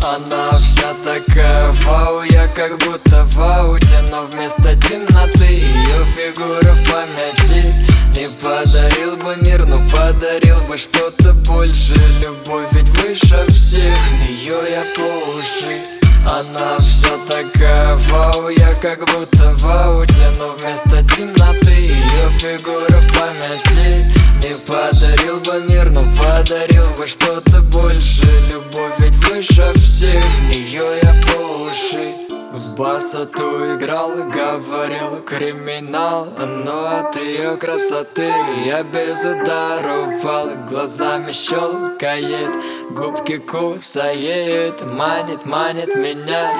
Она вся такая вау, я как будто в ауте, но вместо темноты ее фигура в памяти. Не подарил бы мир, но подарил бы что-то больше. Любовь ведь выше всех, ее я по уши. Она вся такая вау, я как будто в ауте, но вместо темноты ее фигура в памяти. Не подарил бы мир, но подарил бы что-то больше. Любовь ведь выше всех, в нее я по уши. В басоту играл и говорил криминал, но от ее красоты я без удара упал. Глазами щелкает, губки кусает, манит меня,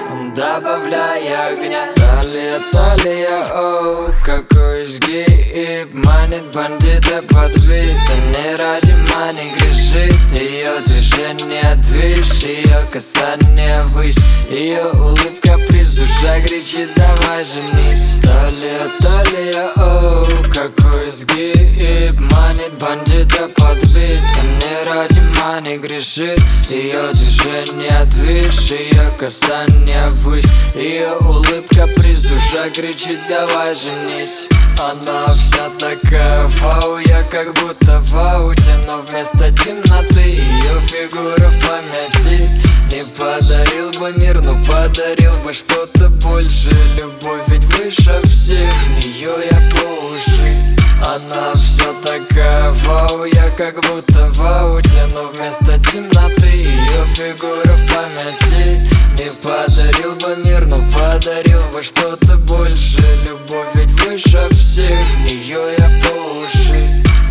добавляя огня. Талия, талия, оу, какой изгиб, манит бандита под бит. Не ради мани грешит, ее движение движ, ее касание ввысь, ее улыбка приз, душа кричит давай женись. Талия, талия, оу, какой изгиб, манит бандита под бит. Не ради мани грешит, ее движение движ, ее касание ввысь, ее улыбка приз, душа кричит давай женись. Она вся такая вау, я как будто в ауте, но вместо темноты ее фигура в памяти. Не подарил бы мир, но подарил бы что-то больше. Любовь ведь выше всех, в нее я по уши. Она вся такая вау, я как будто в ауте, но вместо темноты ее фигура в памяти. Не подарил бы мир, но подарил бы что-то больше. Любовь ведь выше всех, в нее я по уши.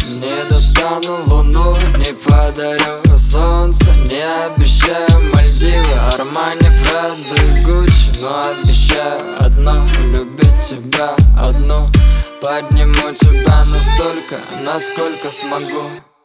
Не достану луну, не подарю солнце, не обещаю Мальдивы, Армани, Прада, Гуччи, но обещаю одно: любить тебя одну. Подниму тебя настолько, насколько смогу.